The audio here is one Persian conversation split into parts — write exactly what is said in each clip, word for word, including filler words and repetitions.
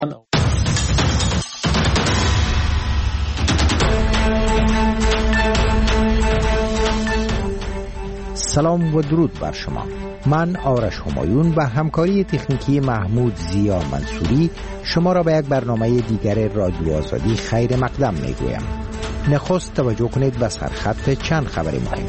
سلام و درود بر شما. من آرش همایون و همکاری تکنیکی محمود زیا منصوری شما را به یک برنامه دیگر رادیو آزادی خیر مقدم می گویم. نخست توجه کنید به سرخط چند خبر مهم.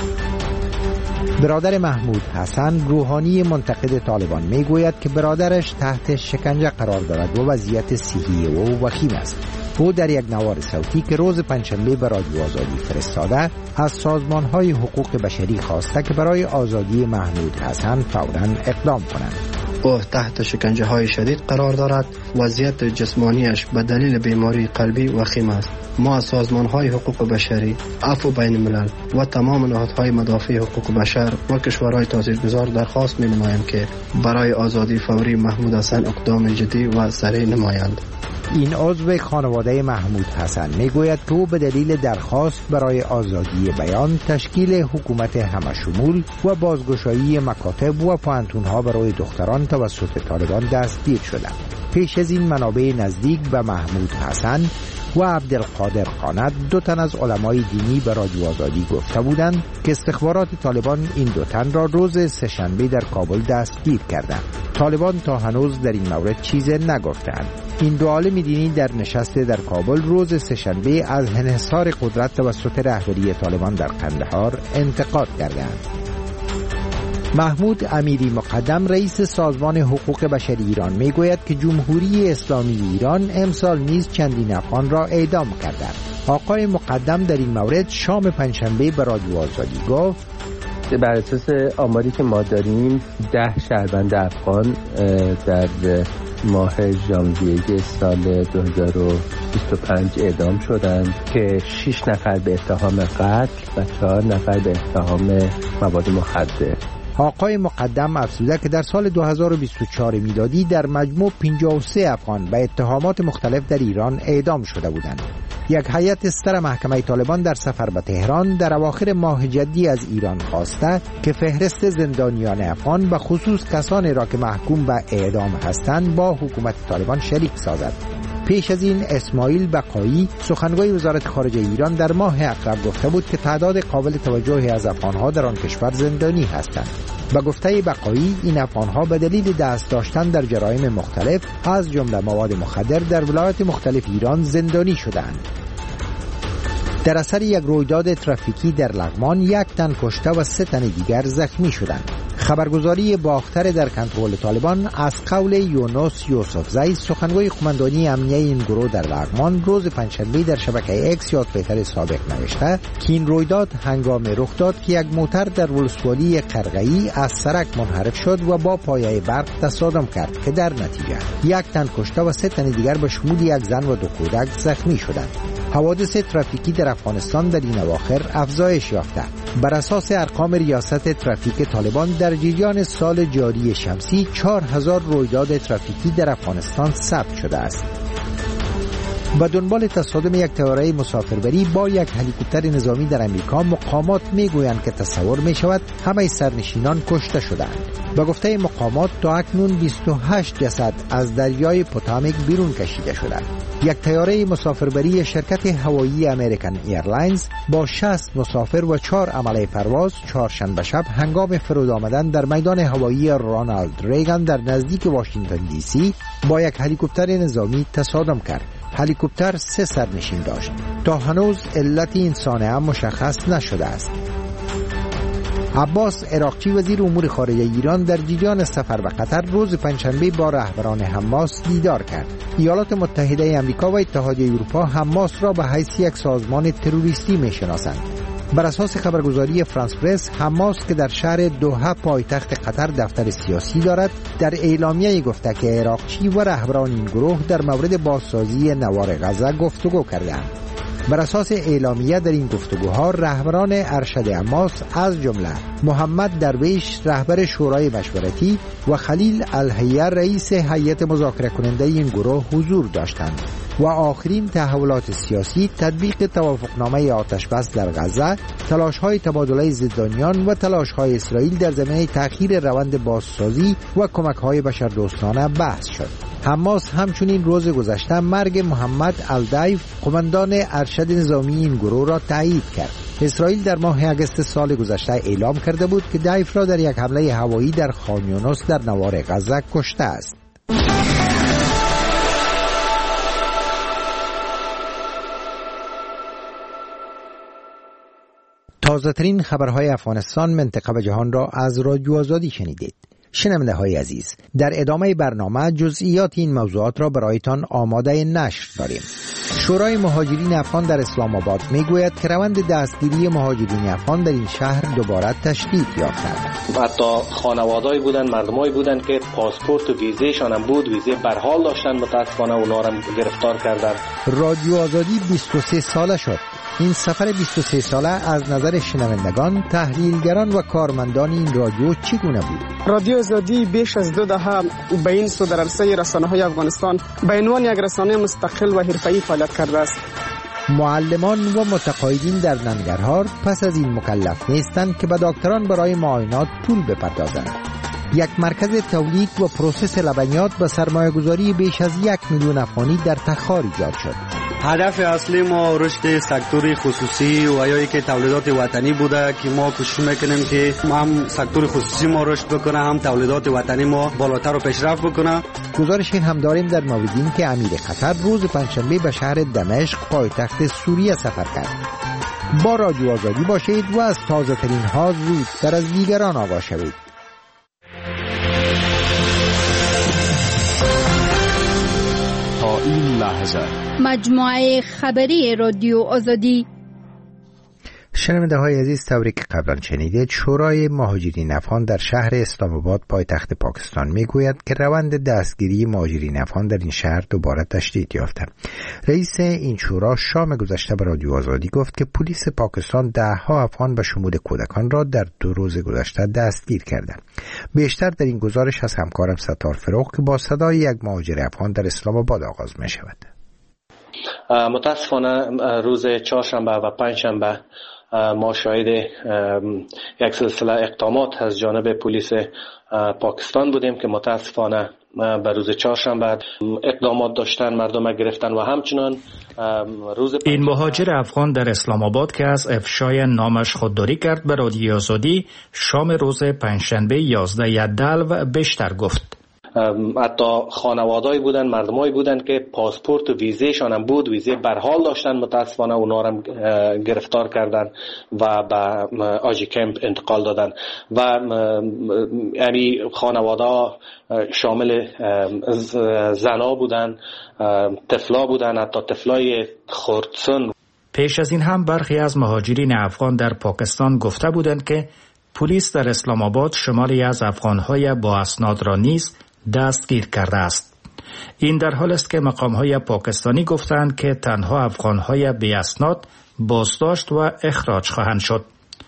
برادر محمود حسن روحانی منتقد طالبان می گوید که برادرش تحت شکنجه قرار دارد و وضعیت صحی او وخیم است. او در یک نوار صوتی که روز پنجشنبه به رادیو آزادی فرستاده از سازمان‌های حقوق بشری خواسته که برای آزادی محمود حسن فوراً اقدام کنند. او تحت شکنجه های شدید قرار دارد. وضعیت جسمانیش به دلیل بیماری قلبی وخیم است. ما از سازمان های حقوق بشری، عفو بین الملل و تمام نهادهای مدافع حقوق بشر و کشورهای تاثیرگذار درخواست می نماییم که برای آزادی فوری محمود حسن اقدام جدی و سریع نمایند. این عضو خانواده محمود حسن می گوید که او به دلیل درخواست برای آزادی بیان، تشکیل حکومت همشمول و بازگشایی مکاتب و پوهنتون‌ها برای دختران توسط طالبان دستگیر شدند. پیش از این منابع نزدیک به محمود حسن و عبدالقادر قانت، دو تن از علمای دینی به رادیو آزادی گفته بودند که استخبارات طالبان این دو تن را روز سه‌شنبه در کابل دستگیر کردند. طالبان تا هنوز در این مورد چیزی نگفتند. این دو عالم دینی در نشست در کابل روز سه‌شنبه از انحصار قدرت توسط رهبری طالبان در قندهار انتقاد کردند. محمود امیری مقدم رئیس سازمان حقوق بشری ایران میگوید که جمهوری اسلامی ایران امسال نیز چندین افغان را اعدام کردند. آقای مقدم در این مورد شام پنجشنبه به رادیو آزادی گفت: بر اساس آماری که ما داریم ده شهروند افغان در ماه ژانویه سال دو هزار و بیست و پنج اعدام شدند که شش نفر به اتهام قتل و چهار نفر به اتهام مواد مخدر. آقای مقدم افزوده که در سال دو هزار و بیست و چهار میلادی در مجموع پنجاه و سه افغان به اتهامات مختلف در ایران اعدام شده بودند. یک هیئت سر محکمه طالبان در سفر به تهران در اواخر ماه جدی از ایران خواسته که فهرست زندانیان افغان به خصوص کسانی را که محکوم به اعدام هستند با حکومت طالبان شریک سازد. پیش از این اسماعیل بقایی سخنگوی وزارت خارجه ایران در ماه اقرب گفته بود که تعداد قابل توجهی از افغانها در آن کشور زندانی هستند. با گفته بقایی این افغانها به دلیل دست داشتن در جرایم مختلف از جمله مواد مخدر در ولایات مختلف ایران زندانی شدند. در اثر یک رویداد ترافیکی در لغمان یک تن کشته و سه تن دیگر زخمی شدند. خبرگزاری باختر در کنترل طالبان از قول یونس یوسفزی سخنگوی قماندانی امنیه این گروه در لغمان روز پنجشنبه در شبکه اکس یا توییتر سابق نوشته که این رویداد هنگام رخ داد که یک موتر در ولسوالی قرقئی از سرک منحرف شد و با پایه برق تصادم کرد که در نتیجه یک تن کشته و سه تن دیگر به شمول یک زن و دو کودک زخمی شدند. حوادث ترافیکی در افغانستان در این اواخر افزایش یافته. بر اساس ارقام ریاست ترافیک طالبان در جریان سال جاری شمسی چهار هزار رویداد ترافیکی در افغانستان ثبت شده است. به دنبال تصادم یک طیاره مسافربری با یک هلیکوپتر نظامی در امریکا، مقامات میگویند که تصور می شود همه سرنشینان کشته شدند. به گفته مقامات تا اکنون بیست و هشت جسد از دریای پوتامک بیرون کشیده شدند. یک طیاره مسافربری شرکت هوایی امریکن ایرلاینز با شصت مسافر و چهار عمله پرواز چهارشنبه شب هنگام فرود آمدن در میدان هوایی رونالد ریگان در نزدیک واشنگتن دی سی با یک هلیکوپتر نظامی تصادم کرد. هلیکوپتر سه سرنشین داشت. تا هنوز علت این صحنه مشخص نشده است. عباس عراقچی وزیر امور خارجه ایران در جریان سفر به قطر روز پنجشنبه با رهبران حماس دیدار کرد. ایالات متحده آمریکا و اتحادیه اروپا حماس را به حیث یک سازمان تروریستی می‌شناسند. بر اساس خبرگزاری فرانس پرس، حماس که در شهر دوحه پایتخت قطر دفتر سیاسی دارد، در اعلامیه گفته که عراقچی و رهبران این گروه در مورد بازسازی نوار غزه گفتگو کردند. بر اساس اعلامیه در این گفتگوها رهبران ارشد حماس از جمله محمد درویش رهبر شورای مشورتی و خلیل الحیه رئیس هیئت مذاکره کننده این گروه حضور داشتند و آخرین تحولات سیاسی، تطبیق توافقنامه آتشبس در غزه، تلاش‌های تبادله زندانیان و تلاش‌های اسرائیل در زمینه تأخیر روند بازسازی و کمک‌های بشردوستانه بحث شد. حماس همچنین روز گذشته مرگ محمد الدیف قماندان ارشد نظامی این گروه را تایید کرد. اسرائیل در ماه اگست سال گذشته اعلام کرده بود که دایف را در یک حمله هوایی در خان یونس در نوار غزه کشته است. تازه ترین خبرهای افغانستان، منطقه و جهان را از رادیو آزادی شنیدید. شنونده های عزیز، در ادامه برنامه جزئیات این موضوعات را برایتان آماده نشر داریم. شورای مهاجرین افغان در اسلام آباد می گوید که روند دستگیری مهاجرین افغان در این شهر دوباره تشدید یافته است. حتی خانواده‌ای بودن، مردمایی بودن که پاسپورت و ویزهشان هم بود، ویزه برحال داشتن، متاسفانه اونا را گرفتار کردن. رادیو آزادی بیست و سه ساله شد. این سفر بیست و سه ساله از نظر شنوندگان، تحلیلگران و کارمندان این رادیو چگونه بود؟ رادیو آزادی بیش از دو دهه به این سو در عرصه رسانه‌های افغانستان به عنوان یک رسانه مستقل و حرفه‌ای فعالیت کرده است. معلمان و متقاعدین در ننگرهار پس از این مکلف نیستند که به دکتران برای معاینات پول بپردازند. یک مرکز تولید و پروسس لبنیات به سرمایه‌گذاری بیش از یک میلیون افغانی در تخار ایجاد شد. هدف اصلی ما رشد سکتور خصوصی و یا که تولیدات وطنی بوده که ما کوشش میکنیم که هم سکتور خصوصی ما رشد بکنه، هم تولیدات وطنی ما بالاتر و پیشرفت بکنه. گزارش هم داریم در مورد این که امیر قطر روز پنجشنبه به شهر دمشق پایتخت سوریه سفر کرد. با رادیو آزادی باشید و از تازه ترین ها زودتر از دیگران آگاه شوید. تا این لحظه مجموعه خبری رادیو آزادی. شنونده های عزیز، طوری که قبلا شنیدید، شورای مهاجرین افغان در شهر اسلام آباد پایتخت پاکستان میگوید که روند دستگیری مهاجرین افغان در این شهر دوباره تشدید یافته. رئیس این شورا شام گذشته به رادیو آزادی گفت که پلیس پاکستان ده ها افغان به شمول کودکان را در دو روز گذشته دستگیر کرده. بیشتر در این گزارش از همکارم ستار فروغ که با صدای یک مهاجر افغان در اسلام آباد آغاز می شود. متاسفانه روز چهارشنبه و پنجشنبه ما شاهد یک سلسله اقدامات از جانب پلیس پاکستان بودیم که متاسفانه به روز چهارشنبه اقدامات داشتن، مردم گرفتن و همچنان روز این مهاجر افغان در اسلام آباد که از افشای نامش خودداری کرد به رادیو آزادی شام روز پنجشنبه یازده دلو بیشتر گفت. حتی خانواده‌ای بودن، مردمایی بودن که پاسپورت و ویزهشان هم بود، ویزه برحال داشتن، متاسفانه اونا را گرفتار کردن و به آجی کمپ انتقال دادن و یعنی خانواده شامل زنا بودن، طفلا بودن، حتی طفلای خردسن. پیش از این هم برخی از مهاجرین افغان در پاکستان گفته بودند که پلیس در اسلام آباد شماری از افغان‌های با اسناد را نیز دستگیر کرده است. این در حال است که مقام‌های پاکستانی گفتند که تنها افغان‌های بی اسناد بازداشت و اخراج خواهند شد.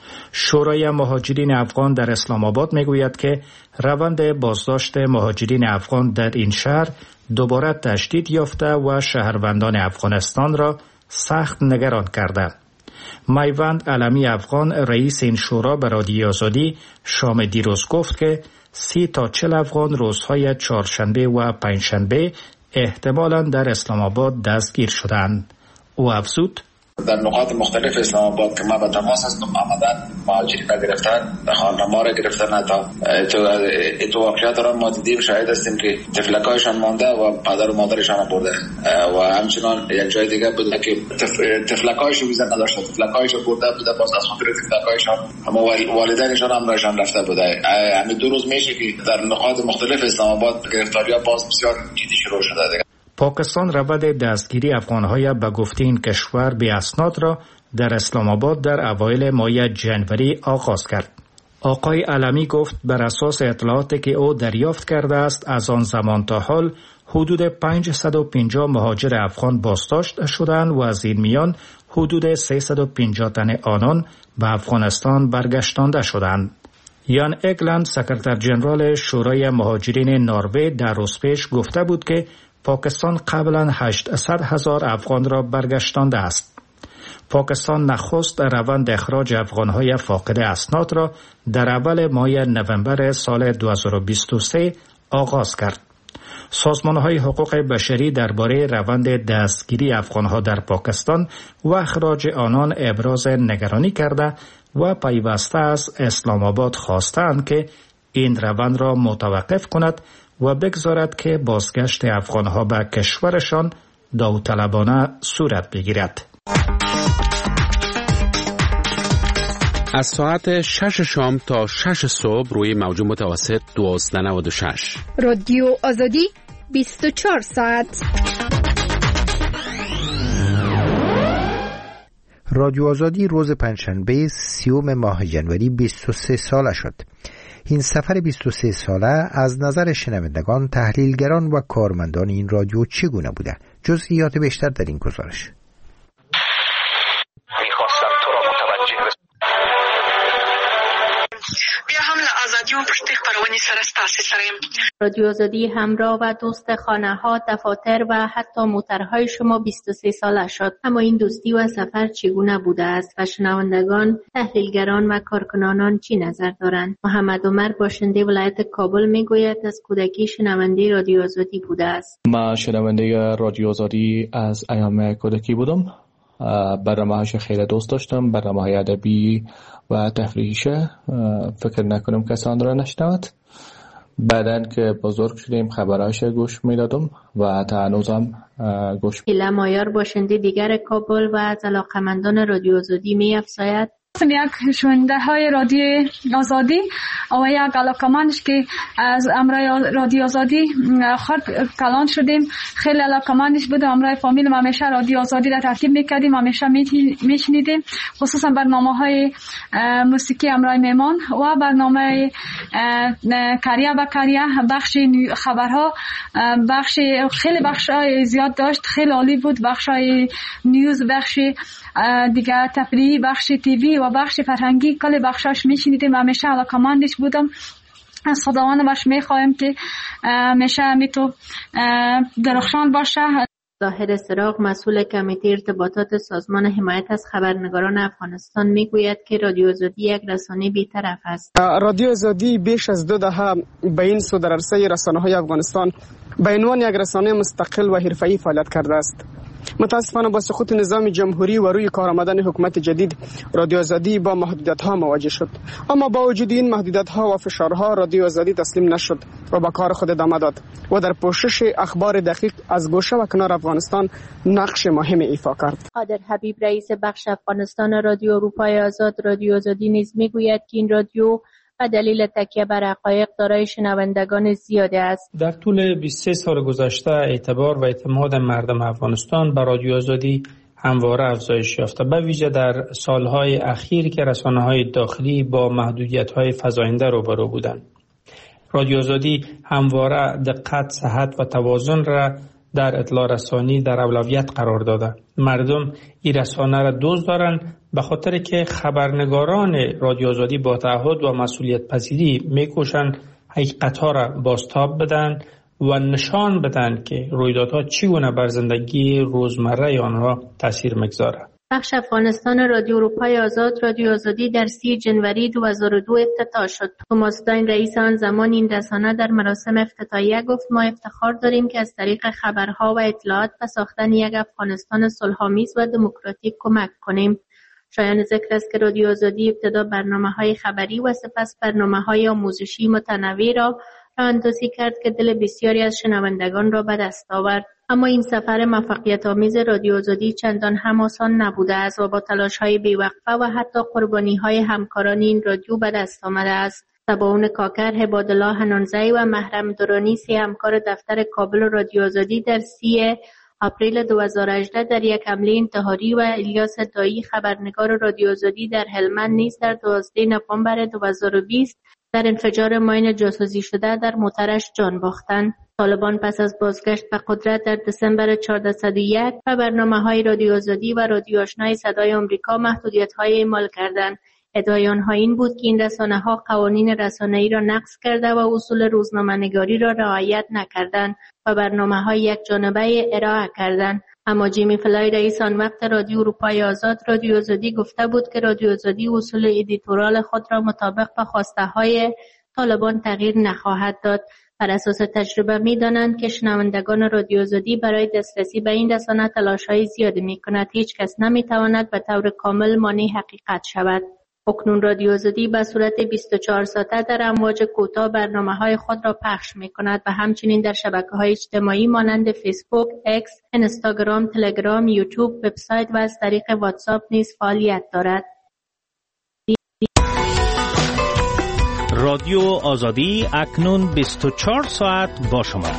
شورای مهاجرین افغان در اسلام آباد میگوید که روند بازداشت مهاجرین افغان در این شهر دوباره تشدید یافته و شهروندان افغانستان را سخت نگران کرده. میوند علمی افغان رئیس این شورا به رادیو آزادی شام دیروز گفت که سی تا چل افغان روزهای چهارشنبه و پنجشنبه احتمالاً در اسلام آباد دستگیر شدند. او افزود در نقاط مختلف اسلام آباد که ما به تماس هستم آمدن مهاجرین را گرفتن، خانما را گرفتن، تا اتو واقعیت را ما دیدیم، شاهد هستیم که تفلکایشان مانده و پدر و مادرشان برده و همچنان یک جای دیگه بوده که تفلکایش ویزا نداشته، تفلکایش برده بوده، باز از خاطر تفلکایشان اما والدینشان هم رایشان رفته بوده. همین دو روز میشه که در نقاط مختلف اسلام آباد گرفتاری‌ها باز بسیار جدی شروع شده دیگه. پاکستان روند دستگیری افغان‌های به گفته این کشور بی اسناد را در اسلام آباد در اوایل ماه جنوری آغاز کرد. آقای علمی گفت بر اساس اطلاعاتی که او دریافت کرده است از آن زمان تا حال حدود پانصد و پنجاه مهاجر افغان بازداشت شدند و از این میان حدود سیصد و پنجاه تن آنان به افغانستان برگشتانده شدند. یان اگلند سکرتر جنرال شورای مهاجرین نروژ در روز پیش گفته بود که پاکستان قبلا هشتصد هزار افغان را برگشتانده است. پاکستان نخست روند اخراج افغان‌های فاقد اسناد را در اول ماه نوامبر سال دو هزار و بیست و سه آغاز کرد. سازمان‌های حقوق بشری درباره روند دستگیری افغان‌ها در پاکستان و اخراج آنان ابراز نگرانی کرده و پیوسته از اسلام آباد خواستند که این روند را متوقف کند و بگذارد که بازگشت افغان‌ها به کشورشان داوطلبانه صورت بگیرد. از ساعت شش شام تا شش صبح روی موج متوسط دوازده نود و شش. رادیو آزادی بیست و چهار ساعت. رادیو آزادی روز پنجشنبه سیوم ماه جنوری بیست و سه ساله شد. این سفر بیست و سه ساله از نظر شنوندگان، تحلیلگران و کارمندان این رادیو چگونه بوده؟ جزئیات بیشتر در این گزارش. میخواستم تو را متوجه بیا هم آزادی و پشت خبرونی سر استاسی سریم. رادیو آزادی همراه و دوست خانه ها، دفاتر و حتی موترهای شما بیست و سه ساله شد. اما این دوستی و سفر چگونه بوده است و شنوندگان، تحلیلگران و کارکنانان چی نظر دارند؟ محمد عمر باشنده ولایت کابل میگوید از کودکی شنونده رادیو آزادی بوده است. من شنونده رادیو آزادی از ایام کودکی بودم. برنامه‌هاش خیلی دوست داشتم، برنامه‌های ادبی و تفریحیشه. فکر نکنم کسی آن را نشنود. بعدن که بزرگ شدیم خبرهاش گوش میدادم و تا هنوزم گوش میدم. ایلا مایار باشنده دیگر کابل و از علاقمندان رادیو آزادی می‌افزاید: یک شنونده های رادیو آزادی و یک علاقمندش که از امرای رادیو آزادی خود کلان شدیم. خیلی علاقمندش بودم. امرای فامیل ما همیشه رادیو آزادی را تعقیب میکردیم، همیشه میشنیدیم، خصوصا برنامه های موسیقی امرای میمان و برنامه کریا با کریا، بخش خبرها، بخش خیلی بخش زیاد داشت، خیلی عالی بود. بخش نیوز، بخش دیگه تفریحی، بخش تیوی و بخش فرهنگی، کل بخشاش میشنیدیم. همیشه علاقمندش بودم. از خداوند باش میخوایم که همیشه میتو درخشان باشه. ظاهر سراغ، مسئول کمیته ارتباطات سازمان حمایت از خبرنگاران افغانستان، میگوید که رادیو آزادی یک رسانه بی‌طرف است. رادیو آزادی بیش از دو دهه به این سو در عرصه رسانه‌های افغانستان به عنوان یک رسانه مستقل و حرفه‌ای فعالیت کرده است. متاسفانه با سقوط نظام جمهوری و روی کار آمدن حکومت جدید، رادیو آزادی با محدودیت‌ها مواجه شد. اما با وجود این محدودیت‌ها و فشارها، رادیو آزادی تسلیم نشد و با کار خود ادامه داد و در پوشش اخبار دقیق از گوشه و کنار افغانستان نقش مهم ایفا کرد. قادر حبیب، رئیس بخش افغانستان رادیو اروپای آزاد رادیو آزادی، نیز میگوید که این رادیو به دلیل تکیه بر حقایق دارای شنوندگان زیادی است. در طول بیست و سه سال گذشته اعتبار و اعتماد مردم افغانستان به رادیو آزادی همواره افزایش یافته، به ویژه در سالهای اخیر که رسانه‌های داخلی با محدودیت‌های فزاینده روبرو بودند. رادیو آزادی همواره دقت، صحت و توازن را در اطلاع رسانی در اولویت قرار داده. مردم این رسانه را دوست دارند به خاطر که خبرنگاران رادیو آزادی با تعهد و مسئولیت پذیری میکوشند حقیقت‌ها را بازتاب بدن و نشان بدن که رویدادها چگونه بر زندگی روزمره آنها تاثیر میگذاره. بخش افغانستان رادیو اروپای آزاد رادیو آزادی در سی جنوری دو هزار و دو افتتاح شد. توماس داین، رئیس آن زمان، این رسانه در مراسم افتتاحیه گفت: ما افتخار داریم که از طریق خبرها و اطلاعات به ساختن یک افغانستان صلح‌آمیز و دموکراتیک کمک کنیم. شایان ذکر است که رادیو آزادی ابتدا برنامه‌های خبری و سپس برنامه‌های آموزشی متنوع را راه‌اندازی کرد که دل بسیاری از شنوندگان را به دست آورد. اما این سفر موفقیت آمیز رادیو آزادی چندان هم آسان نبوده است و با تلاش‌های بی‌وقفه و حتی قربانی‌های همکاران این رادیو به دست آمده است. تباون کاکر، هبادالله حنانزی و محرم درانی، سه همکار دفتر کابل رادیو آزادی، در سی آپریل دو هزار و هجده در یک حمله انتحاری و الیاس دایی، خبرنگار رادیو آزادی در هلمند، نیز در دوازده نوامبر دو هزار و بیست در انفجار ماین جاسوسی شده در موترش جان باختند. طالبان پس از بازگشت به قدرت در دسامبر چهارصد و یک و برنامه‌های رادیو آزادی و رادیو آشنای صدای آمریکا محدودیت‌های اعمال کردند. ادعای آنها این بود که این رسانه‌ها قوانین رسانه‌ای را نقض کرده و اصول روزنامه‌نگاری را رعایت نکردند و برنامه‌های یکجانبه ارائه کردند. اما جیمی فلای، رئیس آن وقت رادیو اروپای آزاد رادیو آزادی، گفته بود که رادیو آزادی اصول ادیتورال خود را مطابق با خواسته‌های طالبان تغییر نخواهد داد. بر اساس تجربه می دانند که شنوندگان رادیو آزادی برای دسترسی به این رسانه تلاش‌های زیادی می کند. هیچ کس نمی تواند به طور کامل مانع حقیقت شود. اکنون رادیو آزادی به صورت بیست و چهار ساعته در امواج کوتاه برنامه‌های خود را پخش می‌کند و همچنین در شبکه‌های اجتماعی مانند فیسبوک، اکس، اینستاگرام، تلگرام، یوتیوب، وبسایت و از طریق واتساپ نیز فعالیت دارد. رادیو آزادی اکنون بیست و چهار ساعت با شما.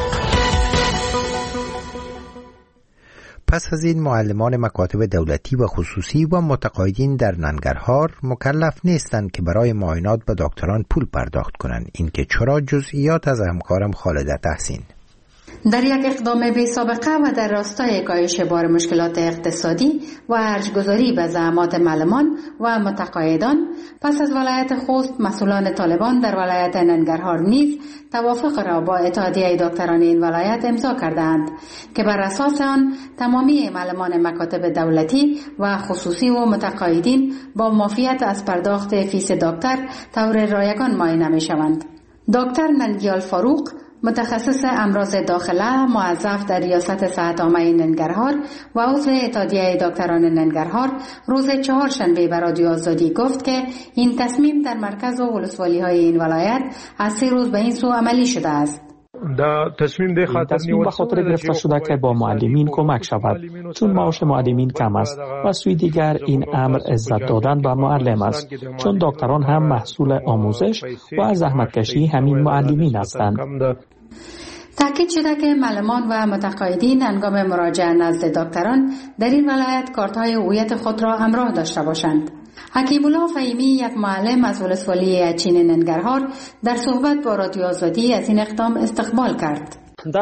پس از این معلمان مکاتب دولتی و خصوصی و متقاعدین در ننگرهار مکلف نیستند که برای معاینات به دکتران پول پرداخت کنند. این که چرا؟ جزئیات از همکارم خالد تحسین. در یک اقدام بی سابقه و در راستای کاهش بار مشکلات اقتصادی و ارجگذاری به زحمات معلمان و متقاعدان، پس از ولایت خوست مسئولان طالبان در ولایت ننگرهار نیز توافق را با اتحادیه دکتران این ولایت امضا کردند که بر اساس آن تمامی معلمان مکاتب دولتی و خصوصی و متقاعدین با معافیت از پرداخت فیس دکتر طور رایگان معاینه می شوند. دکتر ننگیال فاروق، متخصص امراض داخله موظف در ریاست صحت عامه ننگرهار و عضو اتحادیه دکتران ننگرهار، روز چهارشنبه به رادیو آزادی گفت که این تصمیم در مرکز و ولسوالی های این ولایت از سه روز به این سو عملی شده است. تصمیم به خاطر گرفته شده که با معلمین کمک شود، چون معاش معلمین کم است و سوی دیگر این امر عزت دادن به معلم است، چون دکتران هم محصول آموزش و زحمتکشی همین معلمین هستند. تاکید شده که معلمان و متقاعدین هنگام مراجعه نزد دکتران در این ولایت کارت‌های هویت خود را همراه داشته باشند. حکیم الله فهیمی، یک معلم از ولسوالی اچین ننگرهار، در صحبت با رادیو آزادی از این اقدام استقبال کرد.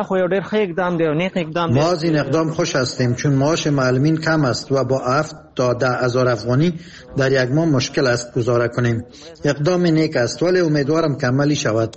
ما از این اقدام خوش هستیم، چون معاش معلمین کم است و با هفت تا ده هزار افغانی در یک ماه مشکل است گزاره کنیم. اقدام نیک است، ولی امیدوارم که عملی شود.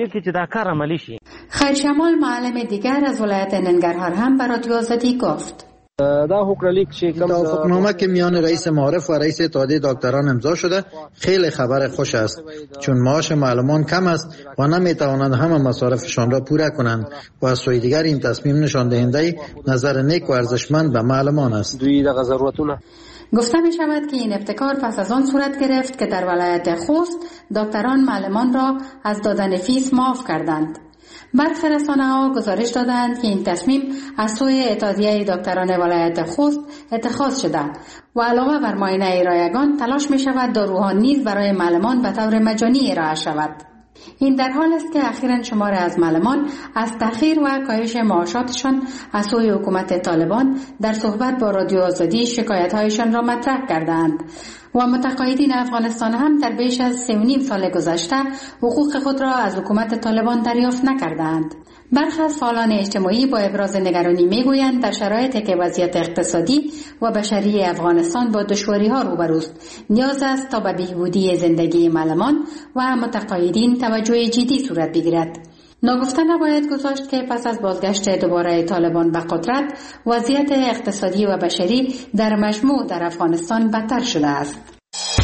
خیر شمال، معلم دیگر از ولایت ننگرهار، هم به رادیو آزادی گفت: توافقنامه که میان رئیس معارف و رئیس اتحادیه دکتران امضا شده خیلی خبر خوش است، چون معاش معلمان کم است و نمیتوانند همه مصارفشان را پوره کنند و از سوی دیگر این تصمیم نشان دهنده نظر نیک و ارزشمند به معلمان است. گفته می شود که این ابتکار پس از آن صورت گرفت که در ولایت خوست دکتران معلمان را از دادن فیس معاف کردند. برخی رسانه‌ها گزارش دادند که این تصمیم از سوی اتحادیه دکتران ولایت خوست اتخاذ شده و علاوه بر معاینه رایگان تلاش می شود داروها نیز برای معلمان به طور مجانی ارائه شود. این در حال است که اخیراً شمار از معلمان از تأخیر و کاهش معاشاتشان از سوی حکومت طالبان در صحبت با رادیو آزادی شکایت‌هایشان را مطرح کردند و متقاعدین افغانستان هم در بیش از سه و نیم سال گذشته حقوق خود را از حکومت طالبان دریافت نکردند. برخی از فعالان اجتماعی با ابراز نگرانی میگویند در شرایطی که وضعیت اقتصادی و بشری افغانستان با دشواری‌ها روبروست، نیاز است تا به بهبودی زندگی معلمان و متقاعدین توجه جدی صورت بگیرد. ناگفته نباید گذاشت که پس از بازگشت دوباره طالبان به قدرت، وضعیت اقتصادی و بشری در مجموع در افغانستان بدتر شده است.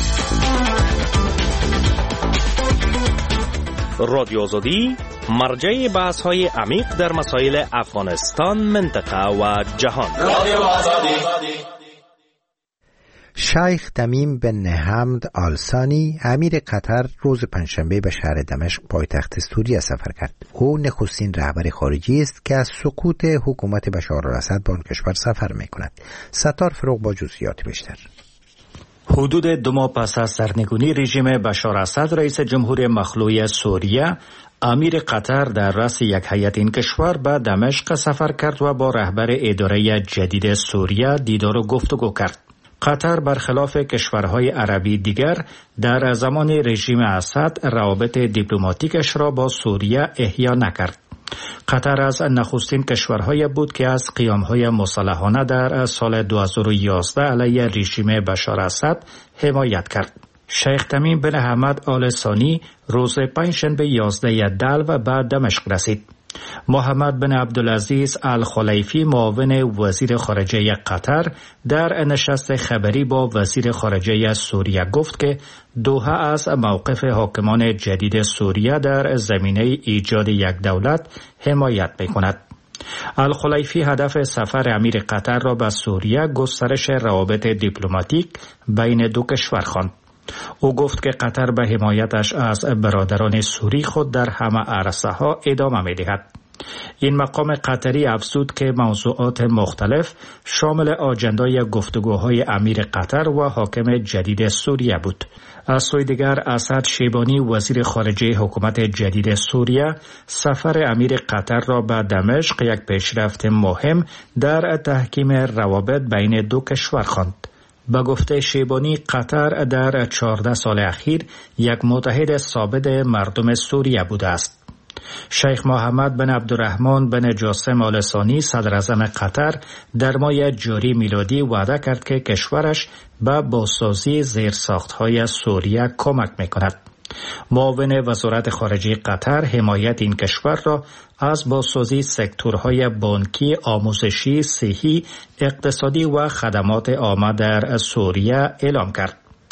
رادیو آزادی، مرجع بحث های عمیق در مسائل افغانستان، منطقه و جهان. رادیو آزادی. شیخ تمیم بن حمد آل ثانی، امیر قطر، روز پنجشنبه به شهر دمشق پایتخت سوریه سفر کرد. او نخستین رهبر خارجی است که از سقوط حکومت بشار الاسد به آن کشور سفر می کند. ستار فروغ با جزئیات بیشتر. حدود دو ماه پس از سرنگونی رژیم بشار اسد رئیس جمهور مخلوع سوریه، امیر قطر در رأس یک هیئت این کشور به دمشق سفر کرد و با رهبر اداره جدید سوریه دیدار و گفتگو کرد. قطر برخلاف کشورهای عربی دیگر در زمان رژیم اسد روابط دیپلماتیکش را با سوریه احیا نکرد. قطر از نخستین کشورهای بود که از قیامهای مصالحانه در سال دو هزار و یازده علیه رژیم بشار اسد حمایت کرد. شیخ تمیم بن حمد آل ثانی روز پنجشنبه یازده دلو و بعد دمشق رسید. محمد بن عبدالعزیز الخلیفی معاون وزیر خارجه قطر در نشست خبری با وزیر خارجه سوریه گفت که دوحه از موقف حاکمان جدید سوریه در زمینه ایجاد یک دولت حمایت می‌کند. الخلیفی هدف سفر امیر قطر را به سوریه گسترش روابط دیپلماتیک بین دو کشور خواند. او گفت که قطر به حمایتش از برادران سوری خود در همه عرصه ها ادامه می دهد. این مقام قطری افزود که موضوعات مختلف شامل آجندای گفتگوهای امیر قطر و حاکم جدید سوریه بود. از سوی دیگر اسد شیبانی وزیر خارجه حکومت جدید سوریه سفر امیر قطر را به دمشق یک پیشرفت مهم در تحکیم روابط بین دو کشور خواند. به گفته شیبانی قطر در چهارده سال اخیر یک متحد ثابت مردم سوریه بوده است. شیخ محمد بن عبدالرحمن بن جاسم آل ثانی صدر اعظم قطر در ماه جاری میلادی وعده کرد که کشورش به بازسازی زیرساخت‌های سوریه کمک می‌کند. معاون وزارت خارجه قطر حمایت این کشور را از بازسازی سکتورهای بانکی، آموزشی، صحی، اقتصادی و خدمات عامه در سوریه اعلام کرد.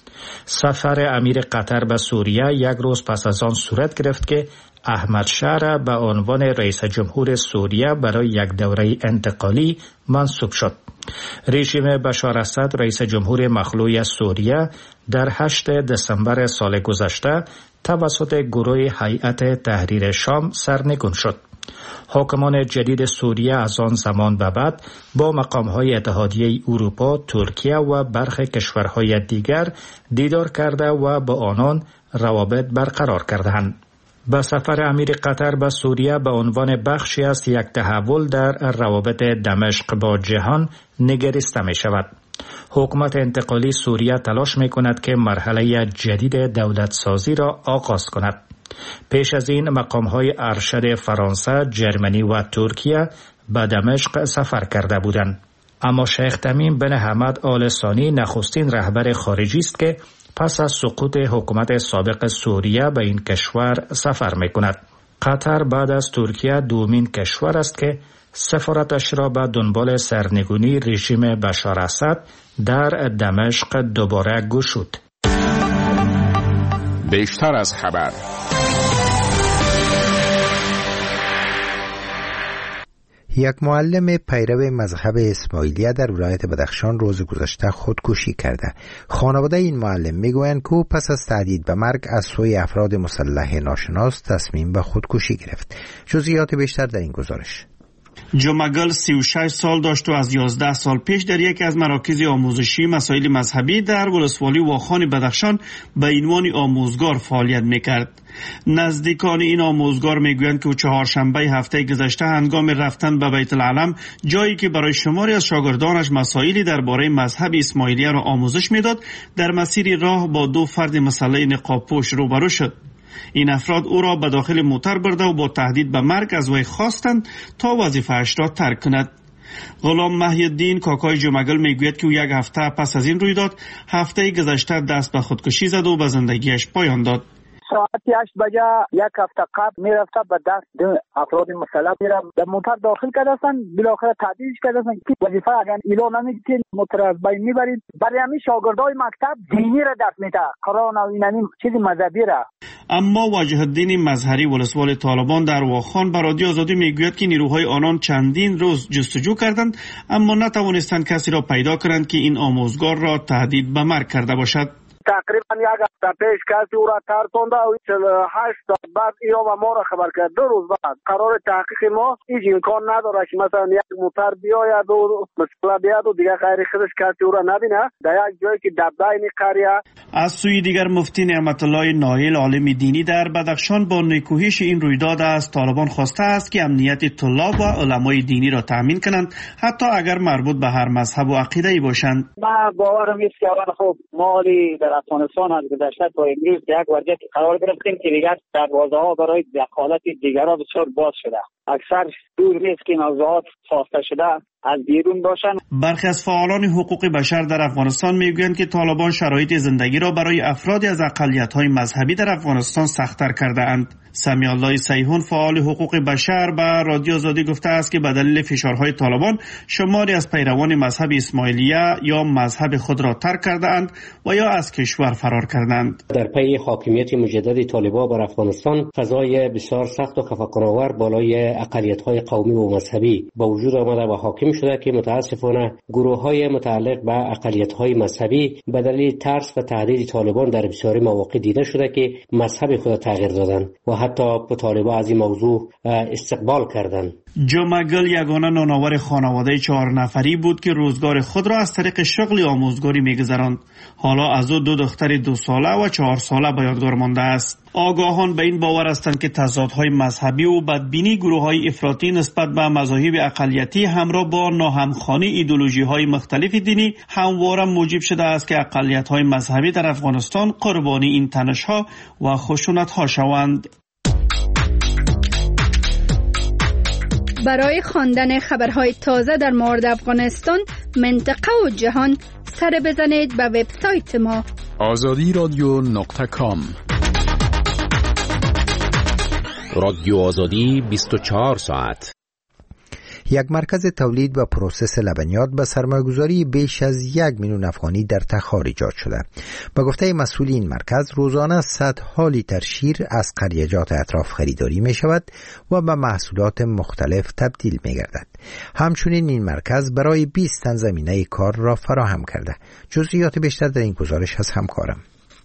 سفر امیر قطر به سوریه یک روز پس از آن صورت گرفت که احمد شاه به عنوان رئیس جمهور سوریه برای یک دوره انتقالی منصوب شد. رژیم بشار اسد رئیس جمهور مخلوع سوریه در هشتم دسامبر سال گذشته توسط گروه هیئت تحریر شام سرنگون شد. حاکمان جدید سوریه از آن زمان به بعد با مقام‌های اتحادیه اروپا، ترکیه و برخی کشورهای دیگر دیدار کرده و با آنان روابط برقرار کردند. با سفر امیر قطر به سوریه به عنوان بخشی از یک تحول در روابط دمشق با جهان نگریسته می شود. حکومت انتقالی سوریه تلاش می کند که مرحله جدید دولت سازی را آغاز کند. پیش از این مقام‌های ارشد فرانسه، جرمنی و ترکیه به دمشق سفر کرده بودند. اما شیخ تمیم بن حمد آل ثانی نخستین رهبر خارجی است که پس از سقوط حکومت سابق سوریه به این کشور سفر می کند. قطر بعد از ترکیه دومین کشور است که سفارتش را به دنبال سرنگونی رژیم بشار اسد در دمشق دوباره گشود. بیشتر از خبر. یک معلم پیرو مذهب اسماعیلیه در ولایت بدخشان روز گذشته خودکشی کرده. خانواده این معلم میگویند که او پس از تهدید به مرگ از سوی افراد مسلح ناشناس تصمیم به خودکشی گرفت. جزئیات بیشتر در این گزارش. جمعگل سی و شش سال داشت و از یازده سال پیش در یکی از مراکز آموزشی مسائل مذهبی در ولسوالی واخان بدخشان به عنوان آموزگار فعالیت میکرد. نزدیکان این آموزگار میگویند که او چهارشنبه هفته گذشته هنگام رفتن به بیت العلم، جایی که برای شماری از شاگردانش مسائلی درباره مذهب اسماعیلیه را آموزش میداد، در مسیر راه با دو فرد مسلح نقاب‌پوش روبرو شد. این افراد او را به داخل موتر برده و با تهدید به مرگ از وی خواستند تا وظیفه‌اش را ترک کند. غلام محی‌الدین کاکای جمعگل میگوید که او یک هفته پس از این رویداد هفته گذشته دست به خودکشی زد و به زندگیش پایان داد. ساعت هشت بجه یک هفته قبل میرفته به دست دو افراد مسلح میرم در موتر داخل کردن، بالاخره تهدیدش کردن که وظیفه اگر اعلان نمیکنید موتر از بین میبرید. برای همین شاگردای مکتب دینی را دست میده، قرآن و اینمی چیز مذهبی را. اما وجه الدین مظهری ولسوال طالبان در واخان به رادیو آزادی میگوید که نیروهای آنان چندین روز جستجو کردند اما نتوانستند کسی را پیدا کنند که این آموزگار را تهدید به مرگ کرده باشد. تقریبا یک هفته پیش کسی او را ترسانده و چهل و هشت ساعت بعد اینا و ما را خبر کرد. دو روز بعد قرار تحقیق ما هیچ امکان نداره که مثلا یک موتر بیاید و مسئله بیاد و دیگه غیر خودش کسی او را نبینه در یک جایی که در بین قریه. از سوی دیگر مفتی نعمت الله نایل عالم دینی در بدخشان با نیکوهش این رویداد از طالبان خواسته است که امنیت طلاب و علمای دینی را تامین کنند حتی اگر مربوط به هر مذهب و عقیده‌ای باشند. ما باورم است که خب مالی در افغانستان از گذشته تا امروز یک وضعیت قرار گرفتیم که دیگر دروازه ها برای دخالت دیگران بسیار باز شده. اکثر دور نیست که موضوعات ساخته شده از بیرون باشن. برخی از فعالان حقوق بشر در افغانستان میگویند که طالبان شرایط زندگی را برای افرادی از اقلیت‌های مذهبی در افغانستان سخت‌تر کرده اند. سمیع الله سیحون فعال حقوق بشر به رادیو آزادی گفته است که به دلیل فشارهای طالبان شماری از پیروان مذهب اسماعیلیه یا مذهب خود را ترک کرده‌اند و یا از کشور فرار کردند. در پی حاکمیت مجدد طالبان بر افغانستان فضای بسیار سخت و خفقان‌آور بالای اقلیت‌های قومی و مذهبی با وجود آمده و حاکم شده که متاسفانه گروه‌های متعلق به اقلیت‌های مذهبی به دلیل ترس و تهدید طالبان در بسیاری مواقع دیده شده که مذهب خود تغییر دادند و حتی به طالبان از این موضوع استقبال کردند. جمعگل یگانه نانآور خانواده چهار نفری بود که روزگار خود را از طریق شغل آموزگاری می‌گذراند. حالا از او دو دختر دو ساله و چهار ساله به یادگار مانده است. آگاهان به این باور هستند که تضادهای مذهبی و بدبینی گروه‌های افراطی نسبت به مذاهب اقلیتی همراه با ناهمخوانی ایدئولوژی‌های مختلف دینی همواره موجب شده است که اقلیت‌های مذهبی در افغانستان قربانی این تنش‌ها و خشونت‌ها شوند. برای خواندن خبرهای تازه در مورد افغانستان، منطقه و جهان سر بزنید به وبسایت ما آزادی رادیو نقطه کام. رادیو آزادی بیست و چهار ساعت. یک مرکز تولید و پروسس لبنیات به سرمایه‌گذاری بیش از یک میلیون افغانی در تخار ایجاد شده. به گفته مسئول این مرکز، روزانه صدها لیتر شیر از قریجات اطراف خریداری می شود و به محصولات مختلف تبدیل می گردد. همچنین این مرکز برای بیست تن زمینه کار را فراهم کرده. جزئیات بیشتر در این گزارش از همکارم.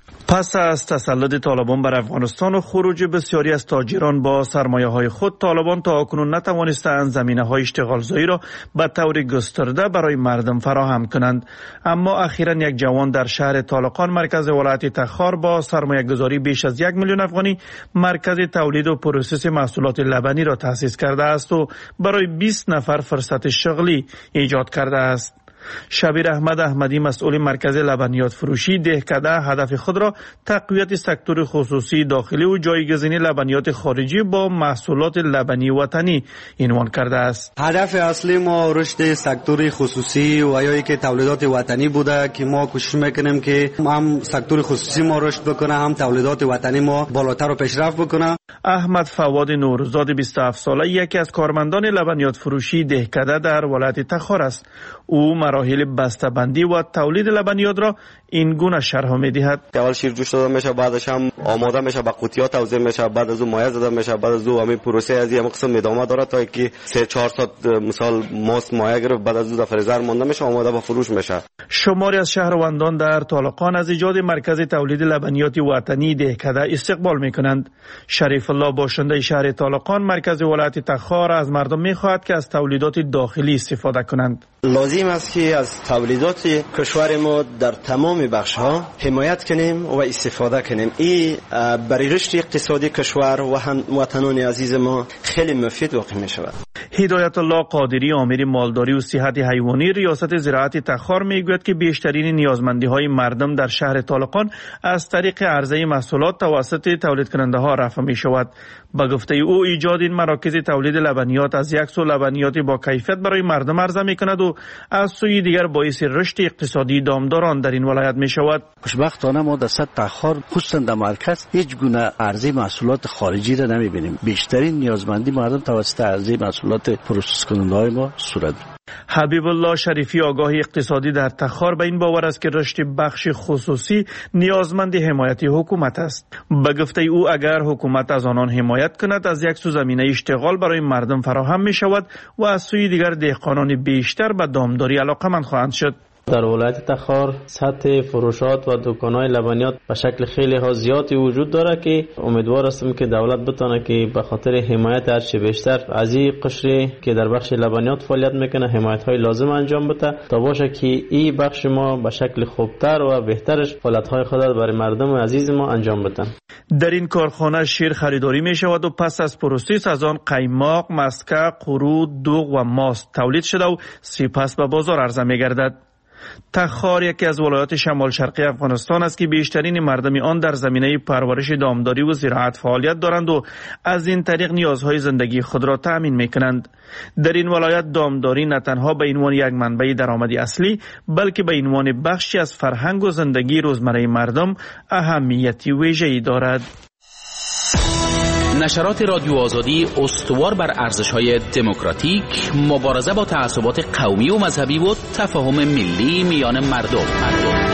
پس از تسلط طالبان بر افغانستان و خروج بسیاری از تاجران با سرمایه های خود، طالبان تا اکنون نتوانستند زمینه های اشتغالزایی را به طور گسترده برای مردم فراهم کنند. اما اخیراً یک جوان در شهر طالقان مرکز ولایت تخار با سرمایه گذاری بیش از یک میلیون افغانی مرکز تولید و پروسس محصولات لبنی را تأسیس کرده است و برای بیست نفر فرصت شغلی ایجاد کرده است. شبیر احمد احمدی مسئول مرکز لبنیات فروشی دهکده هدف خود را تقویت سکتور خصوصی داخلی و جایگزینی لبنیات خارجی با محصولات لبنی وطنی عنوان کرده است. هدف اصلی ما رشد سکتور خصوصی و آیایی که تولیدات وطنی بوده که ما کوشش میکنیم که هم سکتور خصوصی ما رشد بکنه، هم تولیدات وطنی ما بالاتر و پیشرفت بکنه. احمد فواد نورزاد بیست و هفت ساله یکی از کارمندان لبنیات فروشی دهکده در ولایت تخار است. او مراحل بسته‌بندی و تولید لبنیات را این گونه شرح می‌دهد. اول شیر جوش داده میشه، بعدش هم آماده میشه، به قوطی‌ها توزیع میشه، بعد از اون مایع زده میشه، بعد از اون همین پروسه از این قسم ادامه داره تا اینکه سه چهار ساعت مثال ماست مایع گرفت، بعد از اون در فریزر مونده میشه، آماده به فروش میشه. شماری از شهروندان در طالقان از ایجاد مرکز تولید لبنیات وطنی دهکده استقبال میکنند. شریف الله باشنده شهر طالقان مرکز ولایت تخار از مردم میخواهد که از تولیدات داخلی استفاده کنند. لازم است که از تولیدات کشور ما در تمام بخش‌ها حمایت کنیم و استفاده کنیم. این برای رشد اقتصادی کشور و وطنان عزیز ما خیلی مفید واقع می شود. هدایت الله قادری امیر مالداری و صحت حیوانی ریاست زراعت تخار میگوید که بیشترین نیازمندی‌های مردم در شهر طالقان از طریق عرضه محصولات توسط تولید کننده ها رفع می شود. با گفته او ایجاد این مراکز تولید لبنیات از یک سو لبنیات با کیفیت برای مردم عرضه می کند و از سوی دیگر باعث رشد اقتصادی دامداران در این ولایت می شود. خوشبختانه ما در سطح تخار خصوصا در مرکز هیچ گونه عرضه محصولات خارجی را نمی بینیم. بیشترین نیازمندی مردم توسط عرضه محصولات پروسس کننده های ما صورت. حبیب الله شریفی آگاه اقتصادی در تخار به این باور است که رشد بخش خصوصی نیازمند حمایت حکومت است. به گفته او اگر حکومت از آنان حمایت کند از یک سو زمینه اشتغال برای مردم فراهم می شود و از سوی دیگر دهقانان بیشتر به دامداری علاقمند خواهند شد. در ولایت تخار سطح فروشات و دکان‌های لبنیات به شکل خیلی ها زیادی وجود داره که امیدوار هستم که دولت بتونه که به خاطر حمایت هر چه بیشتر از این قشری که در بخش لبنیات فعالیت میکنه حمایت‌های لازم انجام بده تا باشه که این بخش ما به شکل خوبتر و بهترش فعالیت‌های خود برای مردم عزیز ما انجام بدن. در این کارخانه شیر خریداری می شود و پس از پروسس از آن قیماق، مسکه، قرو، دوغ و ماست تولید شده و سپس به بازار عرضه می گردد. تخار یکی از ولایات شمال شرقی افغانستان است که بیشترین مردم آن در زمینه پرورش دامداری و زراعت فعالیت دارند و از این طریق نیازهای زندگی خود را تأمین می‌کنند. در این ولایت دامداری نه تنها به عنوان یک منبع درآمدی اصلی بلکه به عنوان بخشی از فرهنگ و زندگی روزمره مردم اهمیتی ویژه‌ای دارد. نشرات رادیو آزادی استوار بر ارزش‌های دموکراتیک، مبارزه با تعصبات قومی و مذهبی و تفاهم ملی میان مردم. مردم.